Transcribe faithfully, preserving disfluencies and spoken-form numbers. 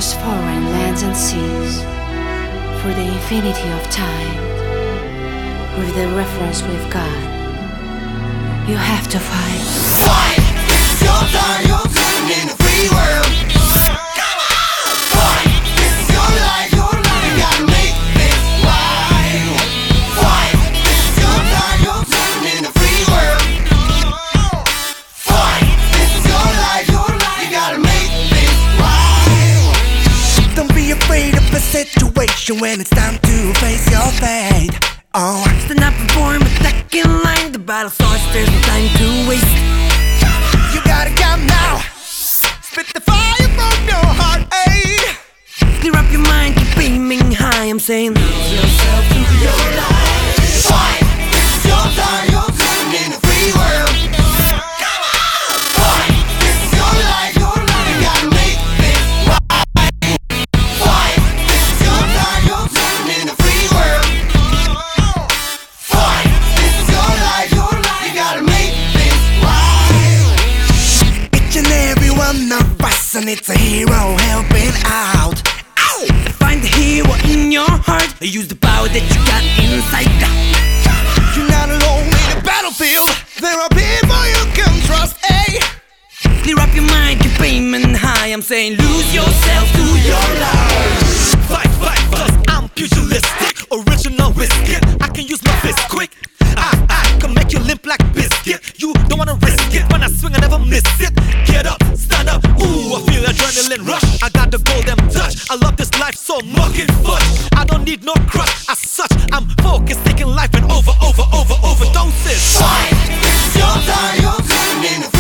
across foreign lands and seas, for the infinity of time, with the reference we've got, you have to fight. Fight! This is your time, you're living in a free world. Come on! Fight! This is your life, your life, you gotta make this right. Fight! This is your time, you're living in a free world. Fight! This is your life, your life, you gotta make this right. Don't be afraid of the situation when it's time to face your fate. Oh, stand up and form a second line. The battle starts, there's no time to waste. You gotta come now. Spit the fire from your heart, ayy. Clear up your mind, keep aiming high. I'm saying, lose yourself to your life. Fight! This is your time, you're living in a free world. Come on! Fight! This is your life, your life, you gotta make this right. Fight! This is your time, you're living in a free world. Fight! This is your life, your life, you gotta make this right. Each and every one of us needs a hero helping out. Ow! Find the hero in your heart. Use the power that you got inside. You're not alone in the battlefield. There are people you can trust, ayy. Clear up your mind, keep aiming high. I'm saying, lose yourself to your life. Fight, fight, cause I'm pugilistic, original whiskey. I can use my fist quick. I, I can make you limp like biscuit. You don't wanna risk it. When I swing, I never miss it. Get up, stand up, ooh, I feel adrenaline rush. I got the golden touch. I love this life so mucking fudge. I don't need no crush. As such, I'm focused, taking life and over, over, over, overdoses. Fight! This is your time, you're living in a